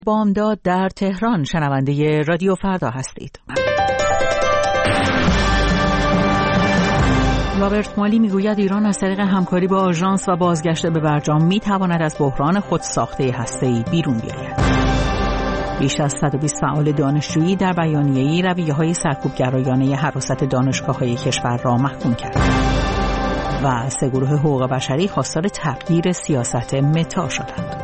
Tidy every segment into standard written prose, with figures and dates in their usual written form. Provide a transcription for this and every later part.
بامداد در تهران شنونده رادیو فردا هستید. رابرت مالی میگوید ایران از طریق همکاری با آژانس و بازگشت به برجام میتواند از بحران خودساخته هسته‌ای بیرون بیاید. بیش از 120 فعال دانشجویی در بیانیه‌ای رویه‌های سرکوبگرایانه حراست دانشگاه‌های کشور را محکوم کردند و 3 گروه حقوق بشری خواستار تغییر سیاست متا شدند.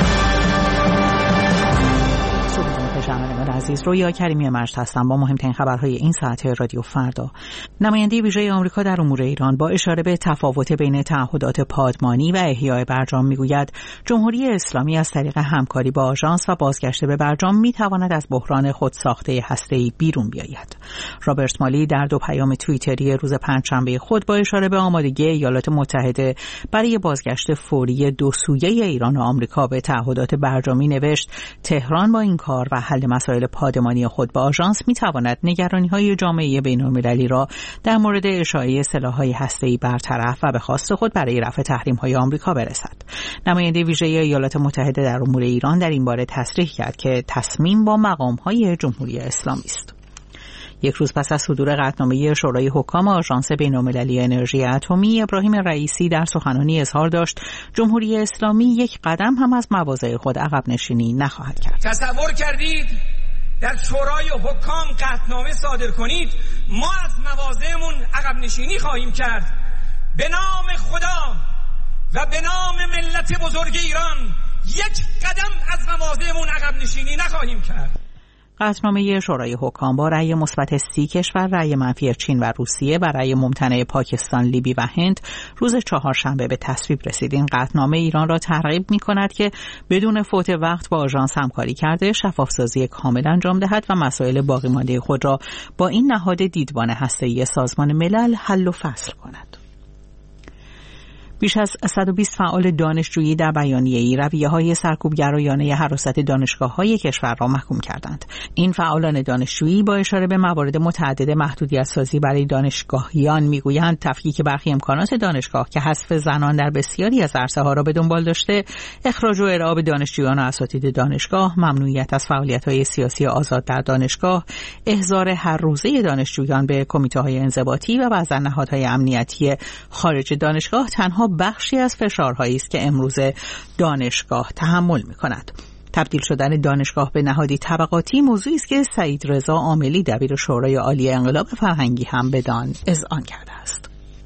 عزیز، رویا کریمی مجد هستم با مهمترین خبرهای این ساعت رادیو فردا. نماینده ویژه آمریکا در امور ایران با اشاره به تفاوت بین تعهدات پادمانی و احیای برجام میگوید جمهوری اسلامی از طریق همکاری با آژانس و بازگشت به برجام میتواند از بحران خودساخته هسته‌ای بیرون بیاید. رابرت مالی در 2 پیام توییتری روز پنجشنبه خود با اشاره به آمادگی ایالات متحده برای بازگشت فوری 2 سویه ایران و آمریکا به تعهدات برجامی نوشت تهران با این کار و حل مسائل پادمانی خود با آژانس میتواند نگرانی‌های جامعه بین‌المللی را در مورد اشاعه سلاح‌های هسته‌ای برطرف و به خواست خود برای رفع تحریم‌های آمریکا برسد. نماینده ویژه ایالات متحده در امور ایران در این باره تصریح کرد که تصمیم با مقام‌های جمهوری اسلامی است. 1 روز پس از صدور قطعنامه شورای حکام آژانس بین‌المللی انرژی اتمی، ابراهیم رئیسی در سخنرانی اظهار داشت جمهوری اسلامی یک قدم هم از مواضع خود عقب نشینی نخواهد کرد. تصور کردید در شورای حکام قطعنامه صادر کنید ما از مواضعمون عقب نشینی خواهیم کرد؟ به نام خدا و به نام ملت بزرگ ایران یک قدم از مواضعمون عقب نشینی نخواهیم کرد. قطعنامه شورای حکام با رأی مثبت 30 کشور، رأی منفی چین و روسیه و رأی ممتنع پاکستان، لیبی و هند روز چهارشنبه به تصویب رسید. این قطعنامه ایران را ترغیب می‌کند که بدون فوت وقت با آژانس همکاری کرده، شفافسازی کامل انجام دهد و مسائل باقی مانده خود را با این نهاد دیدبان هسته‌ای سازمان ملل حل و فصل کند. بیش از 120 فعال دانشجویی در بیانیه‌ای رویه‌های سرکوبگرایانه حراست دانشگاه‌های کشور را محکوم کردند. این فعالان دانشجویی با اشاره به موارد متعدد محدودیت‌سازی برای دانشگاهیان می‌گویند تفکیک برخی امکانات دانشگاه که حذف زنان در بسیاری از عرصه‌ها را به دنبال داشته، اخراج و ارعاب دانشجویان و اساتید دانشگاه، ممنوعیت از فعالیت‌های سیاسی آزاد در دانشگاه، احضار هر روزه دانشجویان به کمیته‌های انضباطی و بعضی نهادهای امنیتی خارج دانشگاه تنها بخشی از فشارهایی است که امروز دانشگاه تحمل می‌کند. تبدیل شدن دانشگاه به نهادی طبقاتی موضوعی است که سعید رضا عاملی دبیر شورای عالی انقلاب فرهنگی هم بدان اذعان کرده است.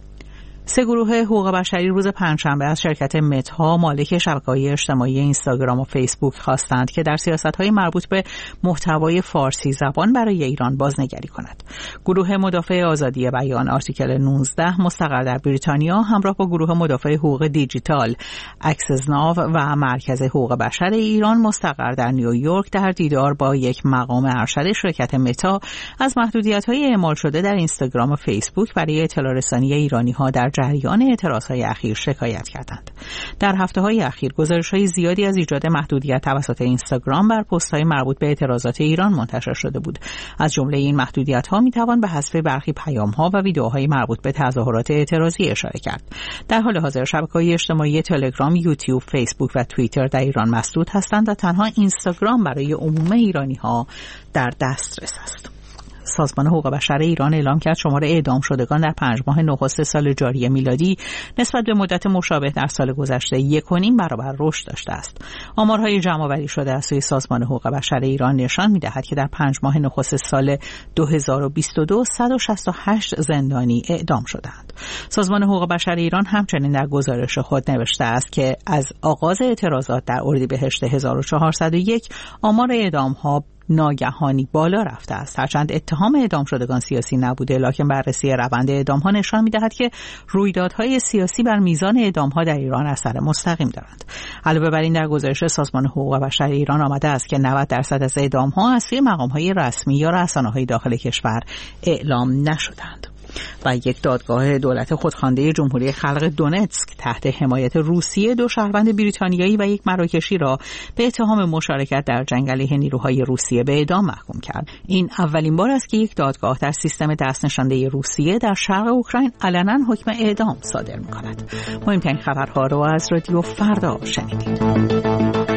3 گروه حقوق بشری روز پنجشنبه از شرکت متا مالک شبکه‌های اجتماعی اینستاگرام و فیسبوک خواستند که در سیاست‌های مربوط به محتوای فارسی زبان برای ایران بازنگری کند. گروه مدافع آزادی بیان آرتیکل 19 مستقر در بریتانیا همراه با گروه مدافع حقوق دیجیتال اکسس ناو و مرکز حقوق بشر ایران مستقر در نیویورک در دیدار با یک مقام ارشد شرکت متا از محدودیت‌های اعمال شده در اینستاگرام و فیسبوک برای اطلاع رسانی ایرانی‌ها در جریان اعتراضهای اخیر شکایت کردند. در هفته‌های اخیر گزارش‌های زیادی از ایجاد محدودیت توسط اینستاگرام بر پست‌های مربوط به اعتراضات ایران منتشر شده بود. از جمله این محدودیت‌ها می‌توان به حذف برخی پیام‌ها و ویدیوهای مربوط به تظاهرات اعتراضی اشاره کرد. در حال حاضر شبکه‌های اجتماعی تلگرام، یوتیوب، فیسبوک و توییتر در ایران مسدود هستند و تنها اینستاگرام برای عموم ایرانی‌ها در دسترس است. سازمان حقوق بشر ایران اعلام کرد شمار اعدام شدگان در 5 ماه نخست سال جاری میلادی نسبت به مدت مشابه در سال گذشته 1.5 برابر رشد داشته است. آمارهای جمع‌آوری شده از سوی سازمان حقوق بشر ایران نشان می‌دهد که در 5 ماه نخست سال 2022 168 زندانی اعدام شدند. سازمان حقوق بشر ایران همچنین در گزارش خود نوشته است که از آغاز اعتراضات در اردیبهشت 1401 آمار اعدام‌ها ناگهانی بالا رفته است. هرچند اتهام اعدام شدگان سیاسی نبوده، لکن بررسی روند اعدام‌ها نشان می‌دهد که رویدادهای سیاسی بر میزان اعدام‌ها در ایران اثر مستقیم دارند. علاوه بر این در گزارش سازمان حقوق بشر ایران آمده است که 90% از اعدام‌ها از سوی مقام‌های رسمی یا رسانه‌های داخل کشور اعلام نشدند. و یک دادگاه دولت خودخوانده جمهوری خلق دونتسک تحت حمایت روسیه 2 شهروند بریتانیایی و یک مراکشی را به اتهام مشارکت در جنگ علیه نیروهای روسیه به اعدام محکوم کرد. این اولین بار است که یک دادگاه در سیستم دستنشانده روسیه در شرق اوکراین علنا حکم اعدام صادر می‌کند. مهمترین خبرها را از رادیو فردا شنیدید.